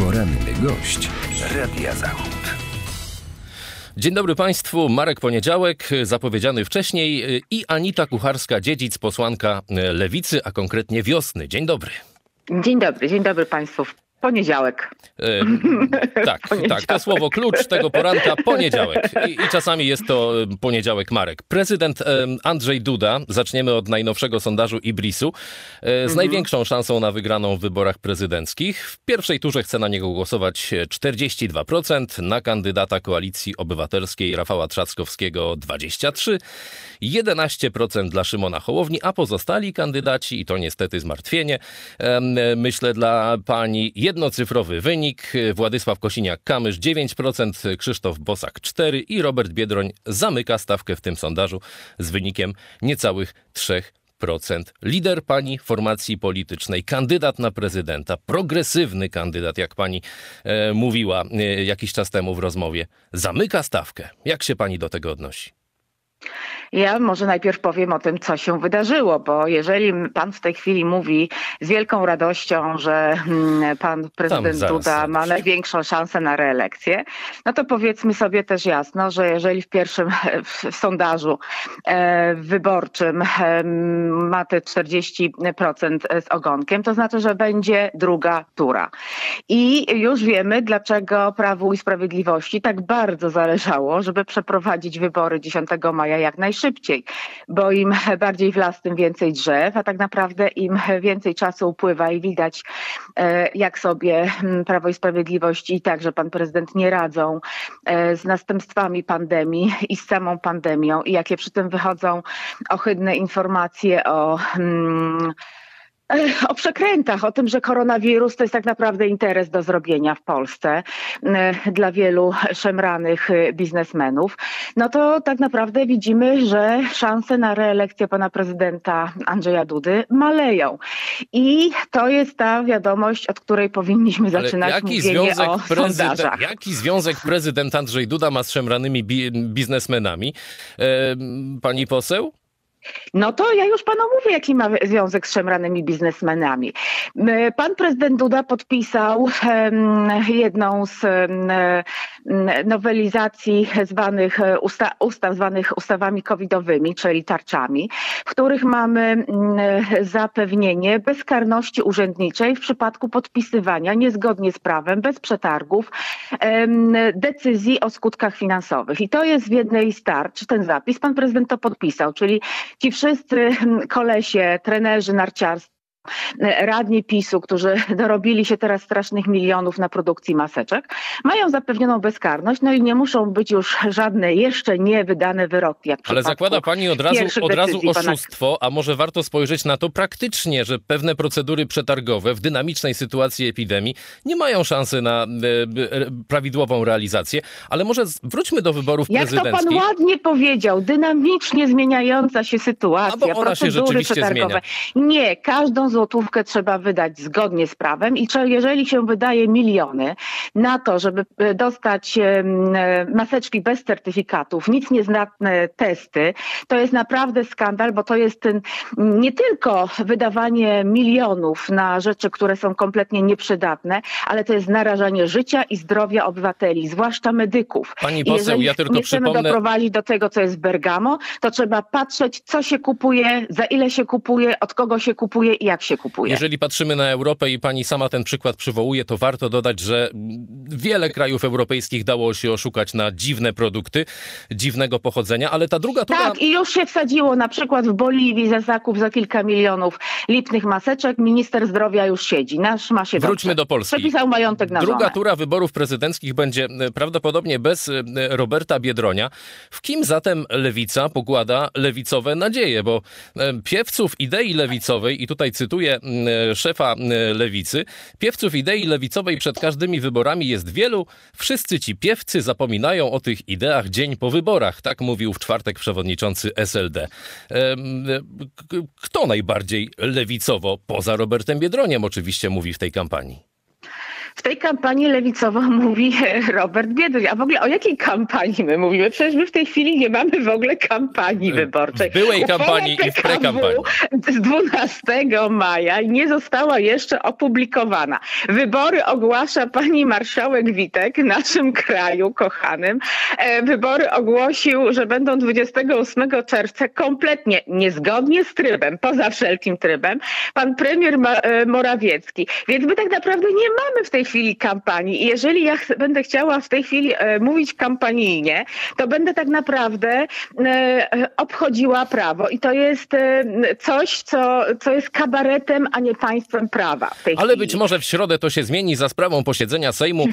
Poranny gość Radia Zachód. Dzień dobry Państwu, Marek Poniedziałek, zapowiedziany wcześniej, i Anita Kucharska-Dziedzic, posłanka Lewicy, a konkretnie Wiosny. Dzień dobry. Dzień dobry Państwu. Poniedziałek. Tak, to słowo klucz tego poranka, poniedziałek. I czasami jest to poniedziałek Marek. Prezydent Andrzej Duda, zaczniemy od najnowszego sondażu Ibrisu, z największą szansą na wygraną w wyborach prezydenckich. W pierwszej turze chce na niego głosować 42%, na kandydata Koalicji Obywatelskiej Rafała Trzaskowskiego 23%, 11% dla Szymona Hołowni, a pozostali kandydaci, i to niestety zmartwienie, myślę dla pani, jednocyfrowy wynik: Władysław Kosiniak-Kamysz 9%, Krzysztof Bosak 4% i Robert Biedroń zamyka stawkę w tym sondażu z wynikiem niecałych 3%. Lider pani formacji politycznej, kandydat na prezydenta, progresywny kandydat, jak pani mówiła jakiś czas temu w rozmowie, zamyka stawkę. Jak się pani do tego odnosi? Ja może najpierw powiem o tym, co się wydarzyło, bo jeżeli pan w tej chwili mówi z wielką radością, że pan prezydent Duda ma największą szansę na reelekcję, no to powiedzmy sobie też jasno, że jeżeli w pierwszym sondażu wyborczym ma te 40% z ogonkiem, to znaczy, że będzie druga tura. I już wiemy, dlaczego Prawu i Sprawiedliwości tak bardzo zależało, żeby przeprowadzić wybory 10 maja jak najszybciej, bo im bardziej w las, tym więcej drzew, a tak naprawdę im więcej czasu upływa i widać, jak sobie Prawo i Sprawiedliwość i także pan prezydent nie radzą z następstwami pandemii i z samą pandemią, i jakie przy tym wychodzą ohydne informacje o przekrętach, o tym, że koronawirus to jest tak naprawdę interes do zrobienia w Polsce dla wielu szemranych biznesmenów, no to tak naprawdę widzimy, że szanse na reelekcję pana prezydenta Andrzeja Dudy maleją. I to jest ta wiadomość, od której powinniśmy zaczynać mówienie o sondażach. Jaki związek prezydent Andrzej Duda ma z szemranymi biznesmenami? Pani poseł? No to ja już panu mówię, jaki ma związek z szemranymi biznesmenami. Pan prezydent Duda podpisał jedną z nowelizacji ustaw zwanych ustawami covidowymi, czyli tarczami, w których mamy zapewnienie bezkarności urzędniczej w przypadku podpisywania niezgodnie z prawem, bez przetargów, decyzji o skutkach finansowych. I to jest w jednej z tarcz, ten zapis. Pan prezydent to podpisał, czyli ci wszyscy kolesie, trenerzy narciarscy, radni PiS-u, którzy dorobili się teraz strasznych milionów na produkcji maseczek, mają zapewnioną bezkarność, no i nie muszą być już żadne jeszcze nie wydane wyroki. Jak ale zakłada pani od razu oszustwo, a może warto spojrzeć na to praktycznie, że pewne procedury przetargowe w dynamicznej sytuacji epidemii nie mają szansy na prawidłową realizację, ale może wróćmy do wyborów prezydenckich. Jak to pan ładnie powiedział, dynamicznie zmieniająca się sytuacja, bo ona się rzeczywiście przetargowe. Zmienia. Nie, każdą złotówkę trzeba wydać zgodnie z prawem i jeżeli się wydaje miliony na to, żeby dostać maseczki bez certyfikatów, nic nieznatne testy, to jest naprawdę skandal, bo to jest nie tylko wydawanie milionów na rzeczy, które są kompletnie nieprzydatne, ale to jest narażanie życia i zdrowia obywateli, zwłaszcza medyków. Pani poseł, ja tylko przypomnę. Chcemy doprowadzić do tego, co jest w Bergamo, to trzeba patrzeć, co się kupuje, za ile się kupuje, od kogo się kupuje i jak się kupuje. Jeżeli patrzymy na Europę i pani sama ten przykład przywołuje, to warto dodać, że wiele krajów europejskich dało się oszukać na dziwne produkty, dziwnego pochodzenia, ale ta druga tura... Tak, i już się wsadziło na przykład w Boliwii za zakup za kilka milionów lipnych maseczek. Minister zdrowia już siedzi. Ma się Wróćmy do Polski. Przepisał majątek na Druga żonę. tura wyborów prezydenckich będzie prawdopodobnie bez Roberta Biedronia. W kim zatem lewica pokłada lewicowe nadzieje? Bo piewców idei lewicowej, i tutaj cytuję szefa lewicy, piewców idei lewicowej przed każdymi wyborami jest wielu. Wszyscy ci piewcy zapominają o tych ideach dzień po wyborach. Tak mówił w czwartek przewodniczący SLD. Kto najbardziej lewicowo, poza Robertem Biedroniem oczywiście, mówi w tej kampanii? W tej kampanii lewicowo mówi Robert Biedroń. A w ogóle o jakiej kampanii my mówimy? Przecież my w tej chwili nie mamy w ogóle kampanii wyborczej. W byłej kampanii i w prekampanii. Z 12 maja nie została jeszcze opublikowana. Wybory ogłasza pani marszałek Witek, naszym kraju kochanym. Wybory ogłosił, że będą 28 czerwca kompletnie niezgodnie z trybem, poza wszelkim trybem, pan premier Morawiecki. Więc my tak naprawdę nie mamy w tej chwili kampanii. I jeżeli ja będę chciała w tej chwili mówić kampanijnie, to będę tak naprawdę obchodziła prawo. I to jest coś, co jest kabaretem, a nie państwem prawa w tej chwili. Ale być może w środę to się zmieni za sprawą posiedzenia Sejmu,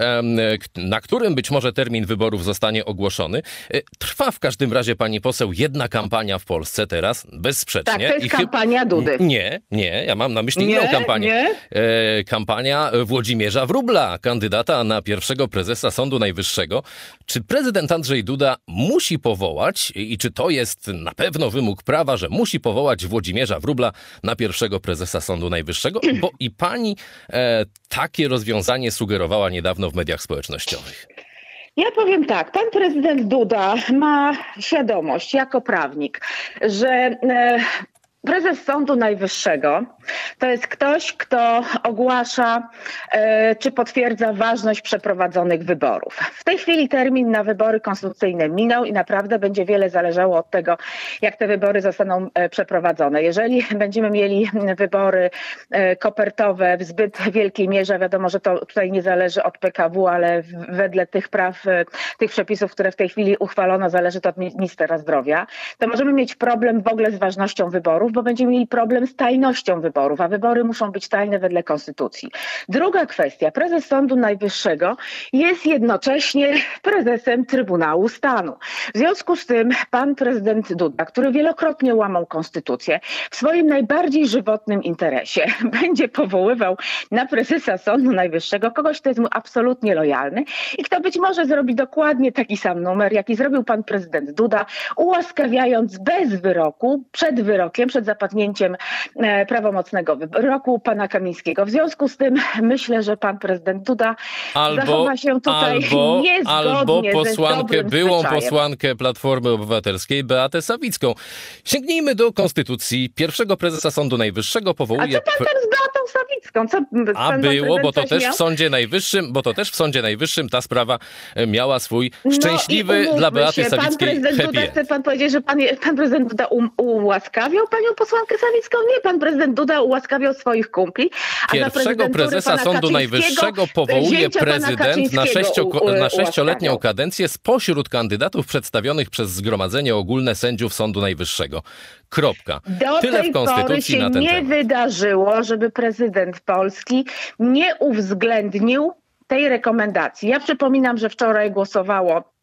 na którym być może termin wyborów zostanie ogłoszony. Trwa w każdym razie, pani poseł, jedna kampania w Polsce teraz, bezsprzecznie. Tak, to jest kampania Dudy. Nie, ja mam na myśli inną kampanię. Kampania Włodzimierza Wróbla, kandydata na pierwszego prezesa Sądu Najwyższego. Czy prezydent Andrzej Duda musi powołać i czy to jest na pewno wymóg prawa, że musi powołać Włodzimierza Wróbla na pierwszego prezesa Sądu Najwyższego? Bo i pani takie rozwiązanie sugerowała niedawno w mediach społecznościowych. Ja powiem tak, pan prezydent Duda ma świadomość jako prawnik, że prezes Sądu Najwyższego to jest ktoś, kto ogłasza czy potwierdza ważność przeprowadzonych wyborów. W tej chwili termin na wybory konstytucyjne minął i naprawdę będzie wiele zależało od tego, jak te wybory zostaną przeprowadzone. Jeżeli będziemy mieli wybory kopertowe w zbyt wielkiej mierze, wiadomo, że to tutaj nie zależy od PKW, ale wedle tych praw, tych przepisów, które w tej chwili uchwalono, zależy to od ministra zdrowia, to możemy mieć problem w ogóle z ważnością wyborów, bo będziemy mieli problem z tajnością wyborów, a wybory muszą być tajne wedle konstytucji. Druga kwestia. Prezes Sądu Najwyższego jest jednocześnie prezesem Trybunału Stanu. W związku z tym pan prezydent Duda, który wielokrotnie łamał konstytucję, w swoim najbardziej żywotnym interesie będzie powoływał na prezesa Sądu Najwyższego kogoś, kto jest mu absolutnie lojalny i kto być może zrobi dokładnie taki sam numer, jaki zrobił pan prezydent Duda, ułaskawiając bez wyroku, przed wyrokiem, przed zapadnięciem prawomocnego wyroku pana Kamińskiego. W związku z tym myślę, że pan prezydent Duda zachowa się tutaj niezgodnie ze byłą posłankę Platformy Obywatelskiej Beatę Sawicką. Sięgnijmy do konstytucji. Pierwszego prezesa Sądu Najwyższego powołuje... A co pan tam z Beatą Sawicką? Bo to też w Sądzie Najwyższym ta sprawa miała swój szczęśliwy dla Beaty Sawickiej happy end. Chce pan powiedzieć, że pan prezydent Duda ułaskawiał panią posłankę Sawicką? Nie, pan prezydent Duda ułaskawiał swoich kumpli. Pierwszego prezesa Sądu Najwyższego powołuje prezydent na sześcioletnią kadencję spośród kandydatów przedstawionych przez Zgromadzenie Ogólne Sędziów Sądu Najwyższego. Kropka. Tyle w Konstytucji na ten temat. Nie wydarzyło, żeby prezydent Polski nie uwzględnił tej rekomendacji. Ja przypominam, że wczoraj głosowało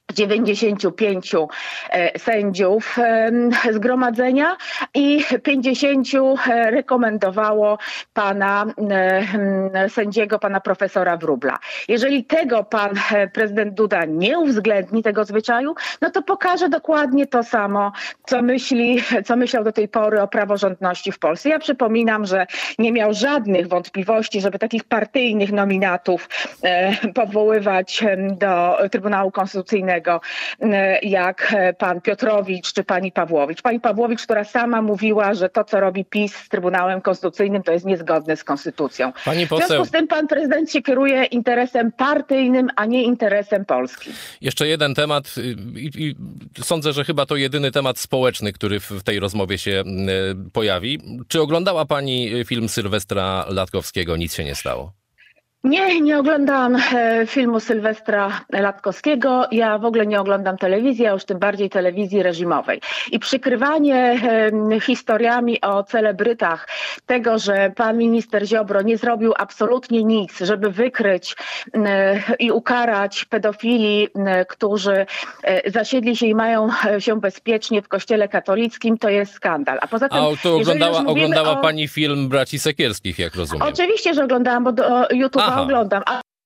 95 sędziów zgromadzenia i 50 rekomendowało pana sędziego, pana profesora Wróbla. Jeżeli tego pan prezydent Duda nie uwzględni, tego zwyczaju, no to pokaże dokładnie to samo, co myślał do tej pory o praworządności w Polsce. Ja przypominam, że nie miał żadnych wątpliwości, żeby takich partyjnych nominatów powoływać do Trybunału Konstytucyjnego, jak pan Piotrowicz czy pani Pawłowicz. Pani Pawłowicz, która sama mówiła, że to, co robi PiS z Trybunałem Konstytucyjnym, to jest niezgodne z konstytucją. Pani poseł, w związku z tym pan prezydent się kieruje interesem partyjnym, a nie interesem Polski. Jeszcze jeden temat i sądzę, że chyba to jedyny temat społeczny, który w tej rozmowie się pojawi. Czy oglądała pani film Sylwestra Latkowskiego Nic się nie stało? Nie oglądałam filmu Sylwestra Latkowskiego. Ja w ogóle nie oglądam telewizji, a już tym bardziej telewizji reżimowej. I przykrywanie historiami o celebrytach tego, że pan minister Ziobro nie zrobił absolutnie nic, żeby wykryć i ukarać pedofili, którzy zasiedli się i mają się bezpiecznie w kościele katolickim, to jest skandal. A poza tym, oglądała pani film Braci Sekierskich, jak rozumiem. Oczywiście, że oglądałam, bo do YouTube'a oglądam. A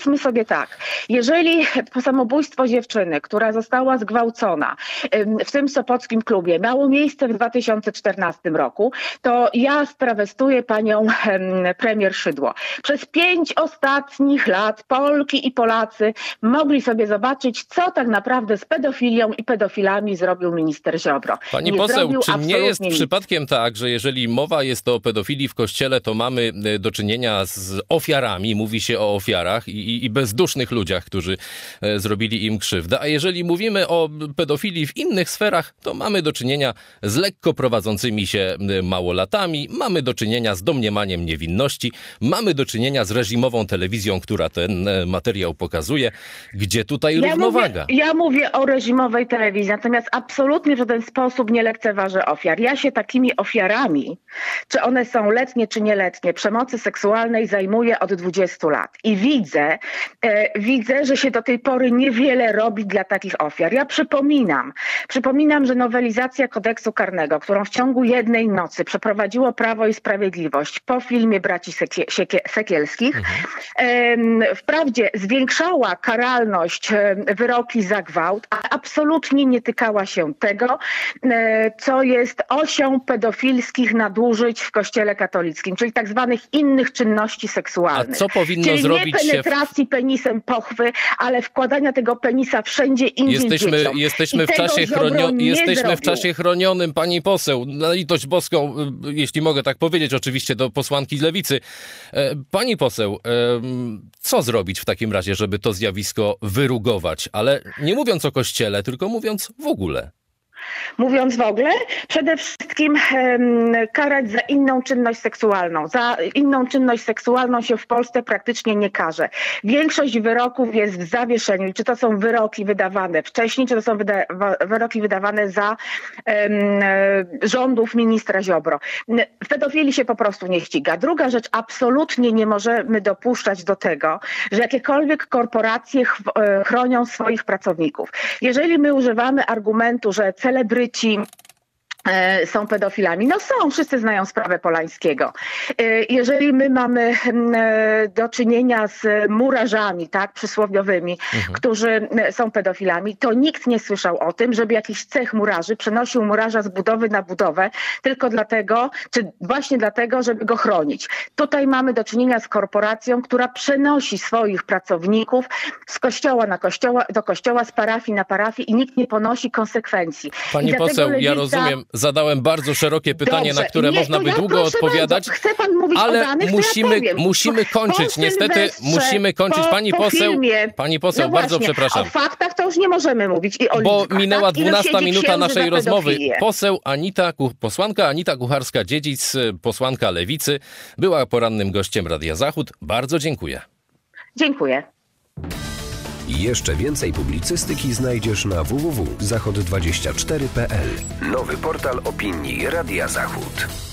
powiedzmy sobie tak, jeżeli samobójstwo dziewczyny, która została zgwałcona w tym sopockim klubie miało miejsce w 2014 roku, to ja strawestuję panią premier Szydło. Przez 5 ostatnich lat Polki i Polacy mogli sobie zobaczyć, co tak naprawdę z pedofilią i pedofilami zrobił minister Ziobro. Pani poseł, czy nie jest przypadkiem tak, że jeżeli mowa jest o pedofilii w Kościele, to mamy do czynienia z ofiarami, mówi się o ofiarach i bezdusznych ludziach, którzy zrobili im krzywdę, a jeżeli mówimy o pedofilii w innych sferach, to mamy do czynienia z lekko prowadzącymi się małolatami, mamy do czynienia z domniemaniem niewinności, mamy do czynienia z reżimową telewizją, która ten materiał pokazuje. Gdzie tutaj równowaga? Ja mówię o reżimowej telewizji, natomiast absolutnie w żaden sposób nie lekceważę ofiar. Ja się takimi ofiarami, czy one są letnie, czy nieletnie, przemocy seksualnej zajmuję od 20 lat. I widzę, że się do tej pory niewiele robi dla takich ofiar. Ja przypominam, że nowelizacja kodeksu karnego, którą w ciągu jednej nocy przeprowadziło Prawo i Sprawiedliwość po filmie braci Sekielskich, wprawdzie zwiększała karalność wyroki za gwałt, a absolutnie nie tykała się tego, co jest osią pedofilskich nadużyć w Kościele katolickim, czyli tak zwanych innych czynności seksualnych. A co powinno czyli zrobić nie penetracji penisem pochwy, ale wkładania tego penisa wszędzie indziej dzieciom. Jesteśmy w czasie chronionym, pani poseł. Na litość boską, jeśli mogę tak powiedzieć, oczywiście do posłanki Lewicy. Pani poseł, co zrobić w takim razie, żeby to zjawisko wyrugować? Ale nie mówiąc o Kościele, tylko mówiąc w ogóle. Mówiąc w ogóle, przede wszystkim karać za inną czynność seksualną. Za inną czynność seksualną się w Polsce praktycznie nie karze. Większość wyroków jest w zawieszeniu. Czy to są wyroki wydawane wcześniej, czy to są wyroki wydawane za rządów ministra Ziobro. Pedofili się po prostu nie ściga. Druga rzecz, absolutnie nie możemy dopuszczać do tego, że jakiekolwiek korporacje chronią swoich pracowników. Jeżeli my używamy argumentu, że celebryci są pedofilami. No są, wszyscy znają sprawę Polańskiego. Jeżeli my mamy do czynienia z murarzami, tak, przysłowiowymi, którzy są pedofilami, to nikt nie słyszał o tym, żeby jakiś cech murarzy przenosił murarza z budowy na budowę tylko dlatego, czy właśnie dlatego, żeby go chronić. Tutaj mamy do czynienia z korporacją, która przenosi swoich pracowników z kościoła na kościoła, do kościoła, z parafii na parafię i nikt nie ponosi konsekwencji. Pani poseł, ja rozumiem, zadałem bardzo szerokie pytanie, dobrze, na które można by długo odpowiadać, bardzo. Chce pan mówić ale o danych, musimy kończyć. Niestety musimy kończyć. Pani poseł, no bardzo przepraszam. O faktach to już nie możemy mówić i o liczbach. Bo minęła 12 minuta naszej rozmowy. Posłanka Anita Kucharska-Dziedzic, posłanka Lewicy, była porannym gościem Radia Zachód. Bardzo dziękuję. Dziękuję. Jeszcze więcej publicystyki znajdziesz na www.zachod24.pl. Nowy portal opinii Radia Zachód.